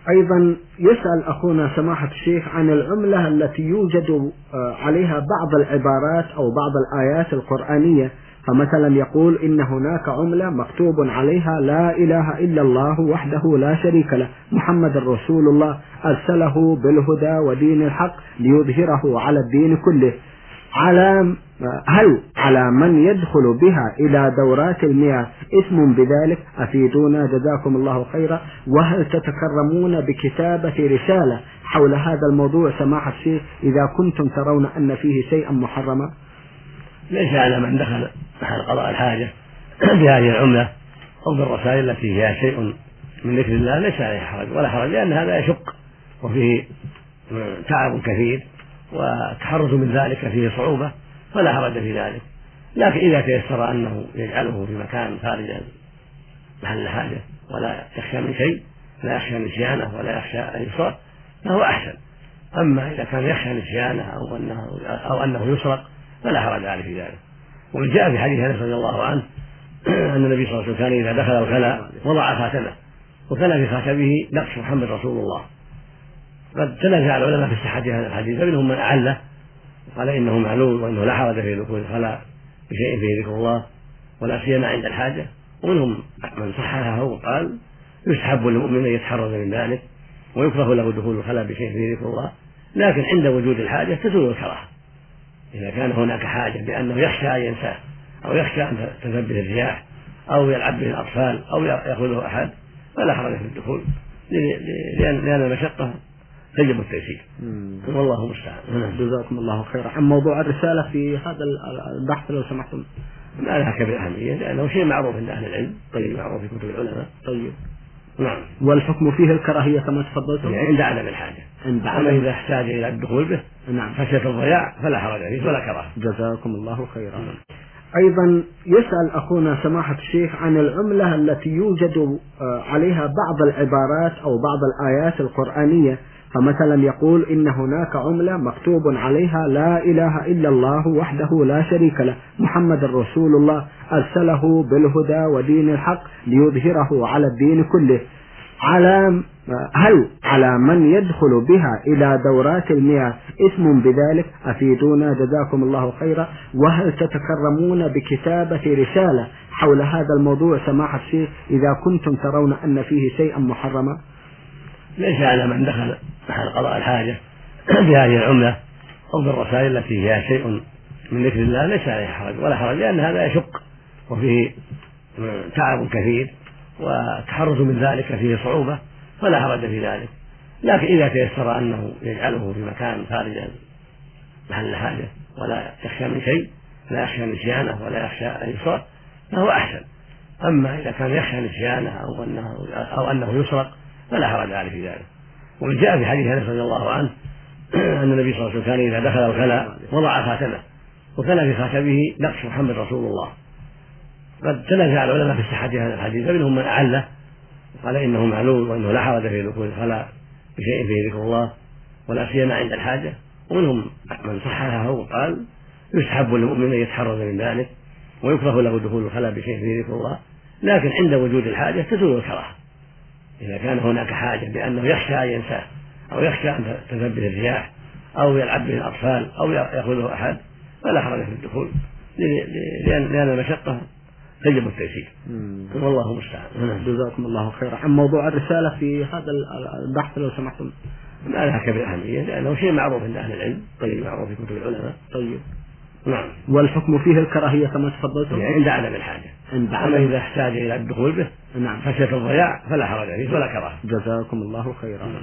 أيضا يسأل أخونا سماحة الشيخ عن العملة التي يوجد عليها بعض العبارات أو بعض الآيات القرآنية، فمثلا يقول إن هناك عملة مكتوب عليها لا إله إلا الله وحده لا شريك له محمد رسول الله أرسله بالهدى ودين الحق ليظهره على الدين كله. هل على من يدخل بها إلى دورات المياه إثم بذلك؟ أفيدونا جزاكم الله خيرا. وهل تتكرمون بكتابة رسالة حول هذا الموضوع سماحة الشيخ إذا كنتم ترون أن فيه شيئا محرما؟ ليس على من دخل محل قضاء الحاجة بهذه العملة أو بالرسائل التي فيها شيء من ذكر الله ليس عليه حرج ولا حرج، لأن هذا يشق وفيه تعب كثير وتحرز من ذلك فيه صعوبة، فلا حرج في ذلك. لكن إذا تيسر أنه يجعله في مكان خارج محل الحاجة ولا يخشى من شيء، لا يخشى نسيانه ولا يخشى أن يسرق، فهو أحسن. أما إذا كان يخشى نسيانه أو أنه يسرق فلا حرج عليه في ذلك. ومن جاء في حديث أنس رضي الله عنه أن النبي صلى الله عليه وسلم كان إذا دخل الخلاء وضع خاتمه، وكان في خاتمه نقش محمد رسول الله. قد تنازع العلماء في صحة هذا الحديث، فمنهم من أعله وقال إنه معلول وإنه لا حرج في دخول الخلاء بشيء فيه ذكر الله ولا سيما عند الحاجة، ومنهم من صححه وقال يستحب للمؤمن أن يتحرز من ذلك ويكره له دخول الخلاء بشيء فيه ذكر الله، لكن عند وجود الحاجة تزول الكراهة. إذا كان هناك حاجة بأنه يخشى أن ينساه أو يخشى أن تذهب به الرياح أو يلعب به الأطفال أو يأخذه أحد فلا حرج في الدخول، لأن المشقة تجب التيسير. والله المستعان. جزاكم الله خيرا. عن موضوع الرسالة في هذا البحث لو سمحتم. ما لها كبير أهمية لأنه شيء معروف عند أهل العلم، طيب معروف في كتب العلماء. طيب. نعم. والحكم فيه الكراهية كما تفضلتم؟ عند عدم الحاجة. أما إذا احتاج إلى الدخول به نعم خشية الضياع فلا حرج فيه ولا كراهة. جزاكم الله خيرا. أيضا يسأل أخونا سماحة الشيخ عن العملة التي يوجد عليها بعض العبارات أو بعض الآيات القرآنية، فمثلا يقول إن هناك عملة مكتوب عليها لا إله إلا الله وحده لا شريك له محمد رسول الله أرسله بالهدى ودين الحق ليظهره على الدين كله. هل على من يدخل بها إلى دورات المياه إثم بذلك؟ أفيدونا جزاكم الله خيرا. وهل تتكرمون بكتابة رسالة حول هذا الموضوع سماحة الشيخ إذا كنتم ترون أن فيه شيئا محرما؟ ليس على من دخل محل قضاء الحاجة بهذه العملة أو بالرسائل التي فيها شيء من ذكر الله ليس عليه حرج ولا حرج، لأن هذا يشق وفيه تعب كثير وتحرز من ذلك فيه صعوبة، فلا حرج في ذلك. لكن إذا تيسر أنه يجعله في مكان خارج محل الحاجة ولا يخشى من شيء، لا يخشى نسيانه ولا يخشى أن يسرق، فهو أحسن. أما إذا كان يخشى نسيانه أو أنه يسرق فلا حرج عليه في ذلك. ومن جاء في حديث أنس رضي الله عنه أن النبي صلى الله عليه وسلم كان إذا دخل الخلاء وضع خاتمه، وكان في خاتمه نقش محمد رسول الله. قد تنازع العلماء في صحة هذا الحديث، فمنهم من أعله وقال إنه معلول وإنه لا حرج في دخول الخلاء بشيء فيه ذكر الله ولا سيما عند الحاجة، ومنهم من صححه وقال يستحب للمؤمن أن يتحرز من ذلك ويكره له دخول الخلاء بشيء فيه ذكر الله، لكن عند وجود الحاجة تزول الكراهة. إذا كان هناك حاجة بأنه يخشى أن ينساه أو يخشى أن تذهب به الرياح أو يلعب به الأطفال أو يأخذه أحد فلا حرج في الدخول، لأن المشقة تجب التيسير. والله المستعان. جزاكم الله خيرا. عن موضوع الرسالة في هذا البحث لو سمحتم. ما لها كبير أهمية لأنه شيء معروف عند أهل العلم، طيب معروف في كتب العلماء. طيب. نعم. والحكم فيه الكراهية كما تفضلتم؟ عند عدم الحاجة. أما إذا احتاج إلى الدخول به نعم خشية الضياع فلا حرج فيه ولا كراهة. جزاكم الله خيرا.